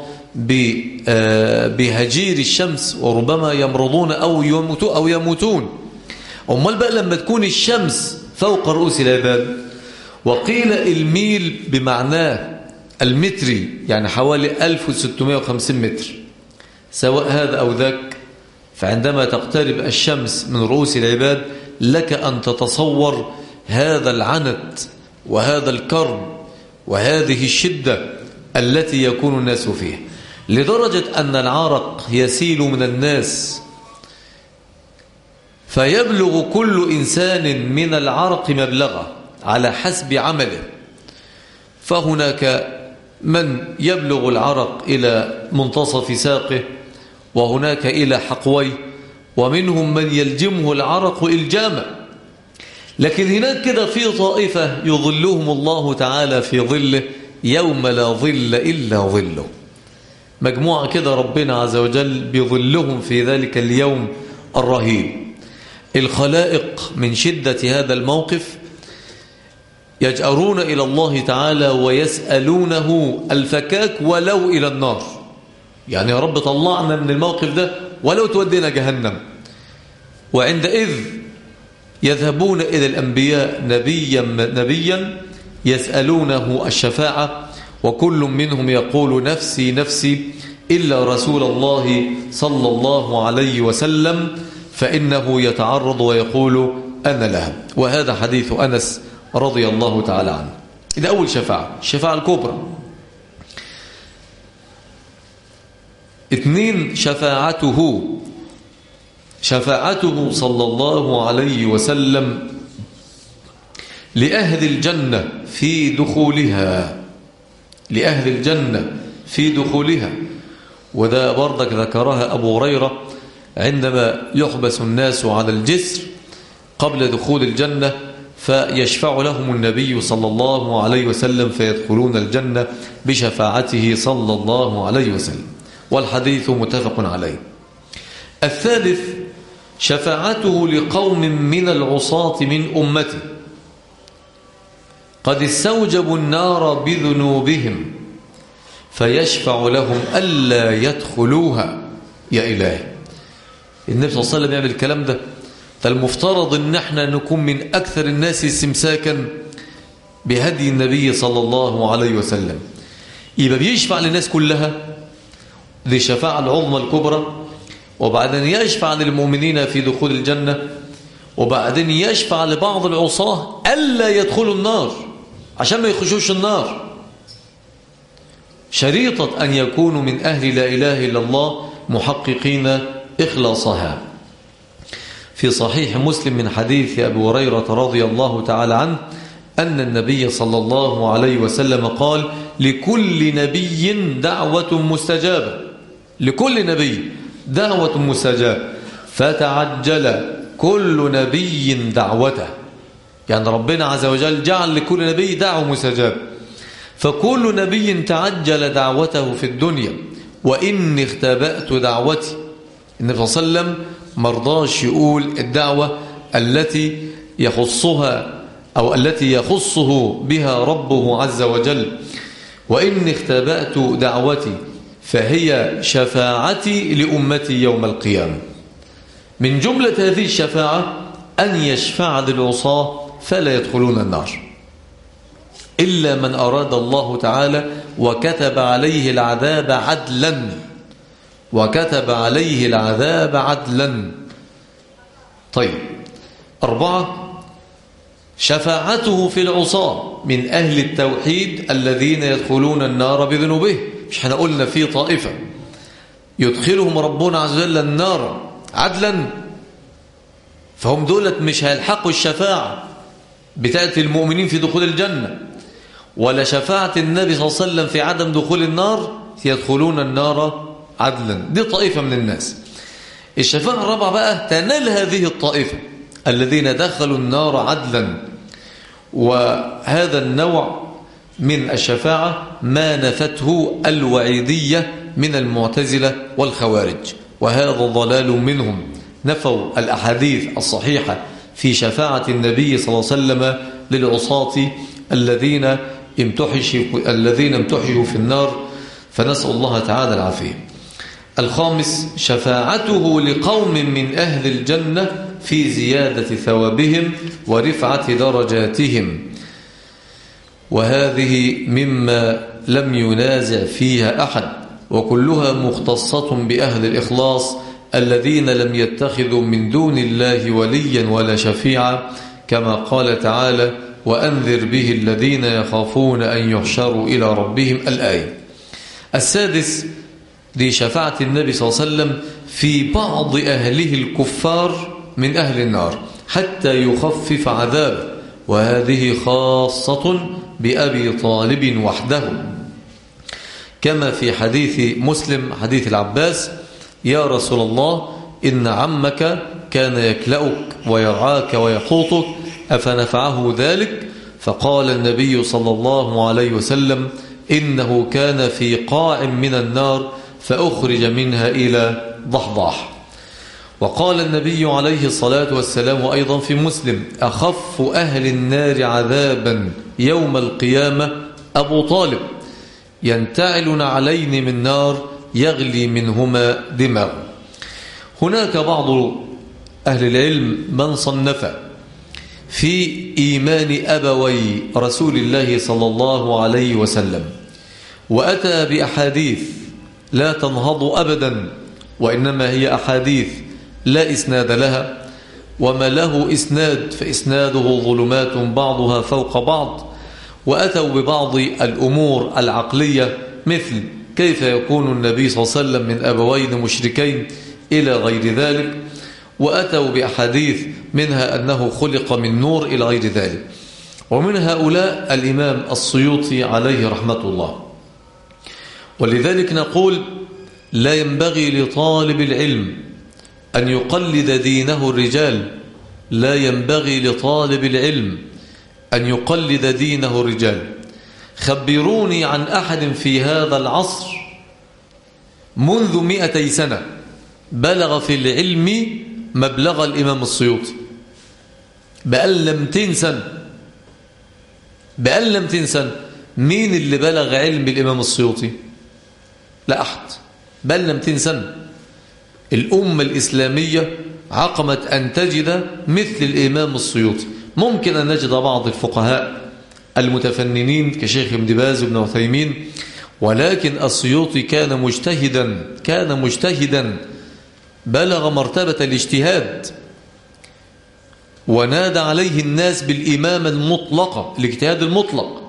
بهجير الشمس وربما يمرضون أو يموتون أو يموتون. أمال بقى لما تكون الشمس فوق رؤوس العباد، وقيل الميل بمعناه المتري، يعني حوالي ألف وستمائة وخمسين متر، سواء هذا أو ذاك. فعندما تقترب الشمس من رؤوس العباد لك أن تتصور هذا العنت وهذا الكرب وهذه الشدة التي يكون الناس فيها، لدرجة أن العرق يسيل من الناس فيبلغ كل إنسان من العرق مبلغه على حسب عمله. فهناك من يبلغ العرق إلى منتصف ساقه، وهناك إلى حقويه، ومنهم من يلجمه العرق إلجاما. لكن هناك كده في طائفة يظلهم الله تعالى في ظله يوم لا ظل إلا ظله، مجموعة كده ربنا عز وجل بيظلهم في ذلك اليوم الرهيب. الخلائق من شدة هذا الموقف يجأرون إلى الله تعالى ويسألونه الفكاك ولو إلى النار، يعني يا رب طلعنا من الموقف ده ولو تودينا جهنم. وعندئذ يذهبون إلى الأنبياء نبيا نبيا يسألونه الشفاعة، وكل منهم يقول نفسي نفسي إلا رسول الله صلى الله عليه وسلم، فإنه يتعرض ويقول أنا لها. وهذا حديث أنس رضي الله تعالى عنه. إذا أول شفاعة، الشفاعة الكبرى. اثنين، شفاعته شفاعته صلى الله عليه وسلم لأهل الجنة في دخولها لأهل الجنة في دخولها. وده برضك ذكرها أبو هريرة عندما يحبس الناس على الجسر قبل دخول الجنة، فيشفع لهم النبي صلى الله عليه وسلم فيدخلون الجنة بشفاعته صلى الله عليه وسلم، والحديث متفق عليه. الثالث، شفاعته لقوم من العصاة من أمته قد استوجبوا النار بذنوبهم فيشفع لهم ألا يدخلوها. يا إلهي، النبي صلى الله عليه وسلم يعمل الكلام ده؟ فالمفترض ان احنا نكون من أكثر الناس استمساكا بهدي النبي صلى الله عليه وسلم. يبقى بيشفع للناس كلها، دي الشفاعة العظمى الكبرى، وبعدين يشفع للمؤمنين في دخول الجنة، وبعدين يشفع لبعض العصاة ألا يدخلوا النار عشان ما يخشوش النار، شريطة أن يكونوا من أهل لا إله إلا الله محققين إخلاصها. في صحيح مسلم من حديث أبي هريرة رضي الله تعالى عنه أن النبي صلى الله عليه وسلم قال: لكل نبي دعوة مستجابة، لكل نبي دعوة مستجابة، فتعجل كل نبي دعوته. يعني ربنا عز وجل جعل لكل نبي دعوة مستجابة، فكل نبي تعجل دعوته في الدنيا. وإني اختبأت دعوتي، النبي صلى الله عليه وسلم مرضاش يقول الدعوة التي يخصها أو التي يخصه بها ربه عز وجل. وإني اختبأت دعوتي فهي شفاعتي لأمتي يوم القيامة. من جملة هذه الشفاعة أن يشفع للعصاة فلا يدخلون النار إلا من أراد الله تعالى وكتب عليه العذاب عدلا وكتب عليه العذاب عدلا. طيب، أربعة، شفاعته في العصاة من أهل التوحيد الذين يدخلون النار بذنوبه. مش احنا قلنا في طائفة يدخلهم ربنا عز وجل النار عدلا، فهم دولت مش هيلحقوا الشفاعة بتاعت المؤمنين في دخول الجنة ولا شفاعة النبي صلى الله عليه وسلم في عدم دخول النار، يدخلون النار عدلا. دي طائفة من الناس. الشفاعة الرابعة بقى تنال هذه الطائفة الذين دخلوا النار عدلا، وهذا النوع من الشفاعة ما نفته الوعيدية من المعتزلة والخوارج، وهذا ضلال منهم. نفوا الأحاديث الصحيحة في شفاعة النبي صلى الله عليه وسلم للعصاة الذين امتحشوا الذين امتحشوا في النار، فنسأل الله تعالى العافية. الخامس، شفاعته لقوم من أهل الجنة في زيادة ثوابهم ورفعة درجاتهم، وهذه مما لم ينازع فيها أحد، وكلها مختصة بأهل الإخلاص الذين لم يتخذوا من دون الله وليا ولا شفيعا، كما قال تعالى: وأنذر به الذين يخافون أن يحشروا إلى ربهم. الآية. السادس دي شفاعة النبي صلى الله عليه وسلم في بعض أهله الكفار من أهل النار حتى يخفف عذابه، وهذه خاصة بأبي طالب وحده، كما في حديث مسلم حديث العباس: يا رسول الله إن عمك كان يكلأك ويرعاك ويحوطك أفنفعه ذلك؟ فقال النبي صلى الله عليه وسلم: إنه كان في قاع من النار فأخرج منها إلى ضحضاح. وقال النبي عليه الصلاة والسلام أيضا في مسلم: أخف أهل النار عذابا يوم القيامة أبو طالب، ينتعل نعلين من نار يغلي منهما دماغ. هناك بعض أهل العلم من صنف في إيمان أبوي رسول الله صلى الله عليه وسلم، وأتى بأحاديث لا تنهض أبدا، وإنما هي أحاديث لا إسناد لها، وما له إسناد فإسناده ظلمات بعضها فوق بعض. وأتوا ببعض الأمور العقلية، مثل كيف يكون النبي صلى الله عليه وسلم من أبوين مشركين إلى غير ذلك، وأتوا بأحاديث منها أنه خلق من نور إلى غير ذلك. ومن هؤلاء الإمام السيوطي عليه رحمة الله. ولذلك نقول: لا ينبغي لطالب العلم أن يقلد دينه الرجال، لا ينبغي لطالب العلم أن يقلد دينه الرجال. خبروني عن أحد في هذا العصر منذ مئتي سنة بلغ في العلم مبلغ الإمام السيوطي، بقى مئتين سنة، بقى مئتين سنة. مين اللي بلغ علم الإمام السيوطي؟ لا أحد. بقى مئتين سنة. الأمة الإسلامية عقمت أن تجد مثل الإمام السيوطي. ممكن أن نجد بعض الفقهاء المتفننين كشيخ ابن باز وابن عثيمين، ولكن السيوطي كان مجتهدا، كان مجتهدا بلغ مرتبة الاجتهاد، ونادى عليه الناس بالإمامة المطلقة، الاجتهاد المطلق.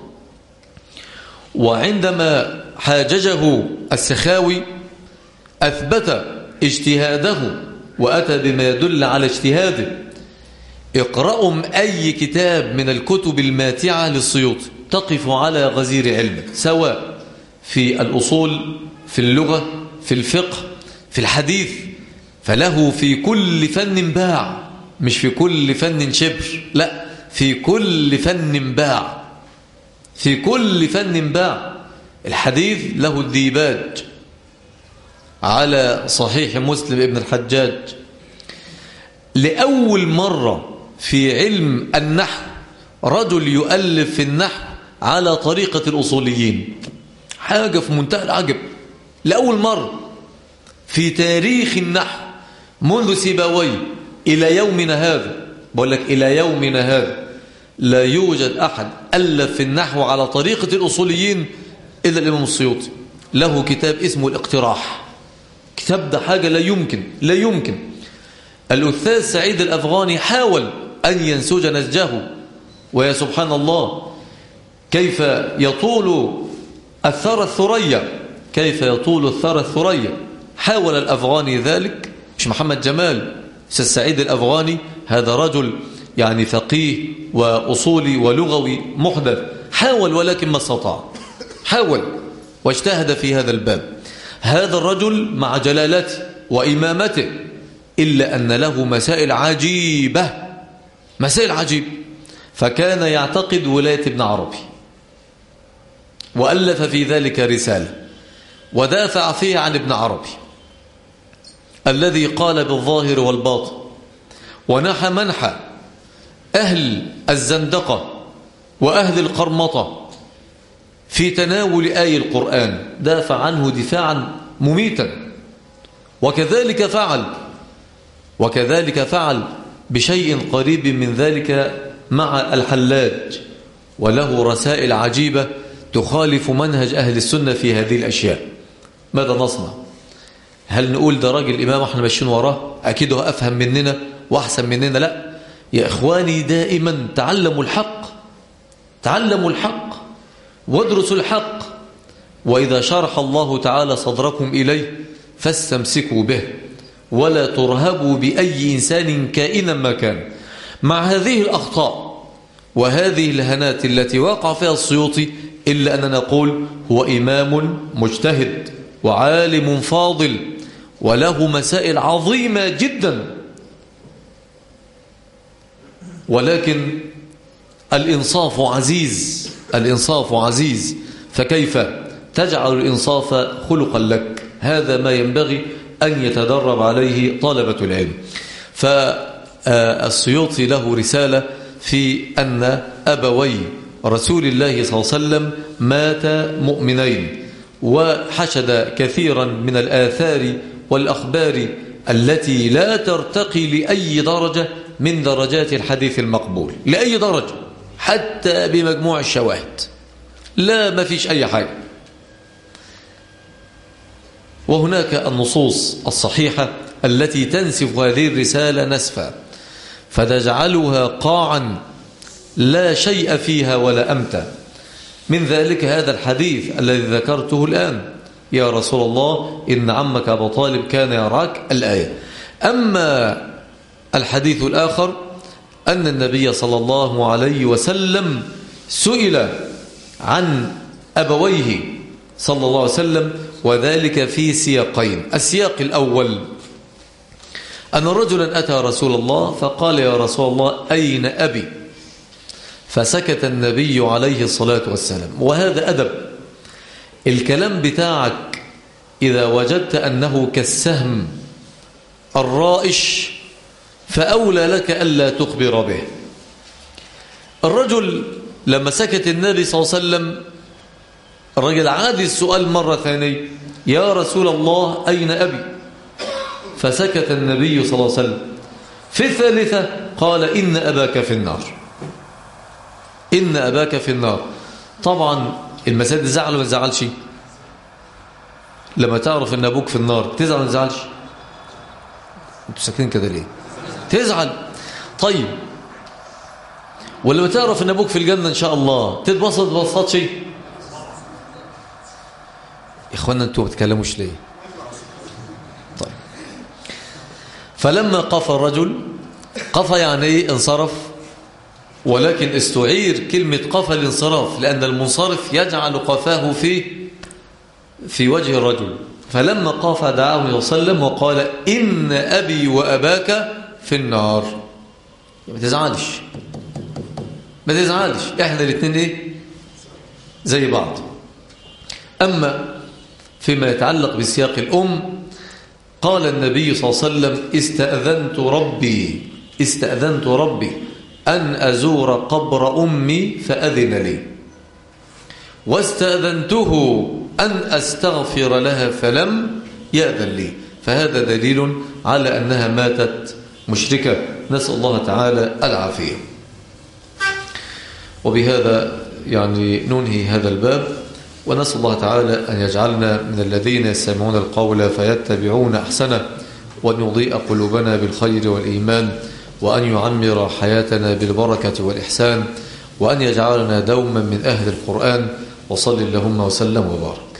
وعندما حاججه السخاوي أثبت اجتهاده وأتى بما يدل على اجتهاده. اقرأوا أي كتاب من الكتب الماتعة للسيوطي تقف على غزير علمه، سواء في الأصول، في اللغة، في الفقه، في الحديث، فله في كل فن باع، مش في كل فن شبر، لا، في كل فن باع، في كل فن باع. الحديث له الديباج على صحيح مسلم ابن الحجاج. لأول مرة في علم النحو رجل يؤلف في النحو على طريقة الأصوليين، حاجة في منتهى العجب. لأول مرة في تاريخ النحو منذ سيبويه إلى يومنا هذا، بقول لك إلى يومنا هذا لا يوجد أحد ألف في النحو على طريقة الأصوليين إلا الإمام السيوطي. له كتاب اسمه الاقتراح. كتاب ده حاجة لا يمكن لا يمكن. الأستاذ سعيد الأفغاني حاول أن ينسج نسجه، ويا سبحان الله كيف يطول الثرى الثريا، كيف يطول الثرى الثريا. حاول الأفغاني ذلك، مش محمد جمال، أستاذ سعيد الأفغاني هذا رجل يعني فقيه وأصولي ولغوي محدث، حاول ولكن ما استطاع، حاول واجتهد في هذا الباب. هذا الرجل مع جلالته وإمامته، إلا أن له مسائل عجيبة، مسائل عجيبة. فكان يعتقد ولاية ابن عربي، وألف في ذلك رسالة ودافع فيها عن ابن عربي الذي قال بالظاهر والباطن، ونحى منحى أهل الزندقة وأهل القرمطة في تناول آي القرآن، دافع عنه دفاعا مميتا. وكذلك فعل وكذلك فعل بشيء قريب من ذلك مع الحلاج، وله رسائل عجيبة تخالف منهج أهل السنة في هذه الأشياء. ماذا نصنع؟ هل نقول ده راجل إمام احنا ماشيين وراه أكيد هو أفهم مننا وأحسن مننا؟ لا يا إخواني، دائما تعلموا الحق، تعلموا الحق وادرسوا الحق، وإذا شرح الله تعالى صدركم إليه فاستمسكوا به ولا ترهبوا بأي إنسان كائنا ما كان. مع هذه الأخطاء وهذه الهنات التي وقع فيها السيوطي، إلا أننا نقول هو إمام مجتهد وعالم فاضل وله مسائل عظيمة جدا، ولكن الإنصاف عزيز، الإنصاف عزيز، فكيف تجعل الإنصاف خلقا لك؟ هذا ما ينبغي أن يتدرب عليه طلبة العلم. فالسيوطي له رسالة في أن أبوي رسول الله صلى الله عليه وسلم مات مؤمنين، وحشد كثيرا من الآثار والأخبار التي لا ترتقي لأي درجة من درجات الحديث المقبول، لأي درجة، حتى بمجموع الشواهد لا، ما فيش أي حاجة. وهناك النصوص الصحيحة التي تنسف هذه الرسالة نسفا فتجعلها قاعا لا شيء فيها ولا أمتع. من ذلك هذا الحديث الذي ذكرته الآن: يا رسول الله إن عمك أبا طالب كان يراك، الآية. أما الحديث الآخر أن النبي صلى الله عليه وسلم سئل عن أبويه صلى الله عليه وسلم، وذلك في سياقين. السياق الأول أن رجلا أتى رسول الله فقال: يا رسول الله أين أبي؟ فسكت النبي عليه الصلاة والسلام. وهذا أدب. الكلام بتاعك إذا وجدت أنه كالسهم الرائش فأولى لك ألا تخبر به. الرجل لما سكت النبي صلى الله عليه وسلم، الرجل عاد السؤال مرة ثانية: يا رسول الله أين أبي؟ فسكت النبي صلى الله عليه وسلم. في الثالثة قال: إن أباك في النار، إن أباك في النار. طبعا المساد زعل ولا زعلش؟ لما تعرف أن أبوك في النار تزعل ولا تزعلش؟ أنتوا ساكتين كده ليه؟ تزعل. طيب ولما تعرف أن أبوك في الجنة إن شاء الله تتبسط بسطات شيء؟ إخوانا أنتوا ما بتكلموش ليه؟ طيب فلما قفى الرجل، قفى يعني إيه؟ انصرف، ولكن استعير كلمة قفى الانصراف لأن المنصرف يجعل قفاه في في وجه الرجل. فلما قفى دعاه النبي صلى الله عليه وسلم وقال: إن أبي وأباك في النار. ما تزعلش، ما تزعلش، إحنا الاثنين إيه؟ زي بعض. أما فيما يتعلق بسياق الأم، قال النبي صلى الله عليه وسلم: استأذنت ربي استأذنت ربي أن أزور قبر أمي فأذن لي، واستأذنته أن أستغفر لها فلم يأذن لي. فهذا دليل على أنها ماتت مشركة، نسأل الله تعالى العافية. وبهذا يعني ننهي هذا الباب، ونسأل الله تعالى أن يجعلنا من الذين يستمعون القول فيتبعون أحسنه، وأن يضيء قلوبنا بالخير والإيمان، وأن يعمر حياتنا بالبركة والإحسان، وأن يجعلنا دوما من أهل القرآن. وصل اللهم وسلم وبارك.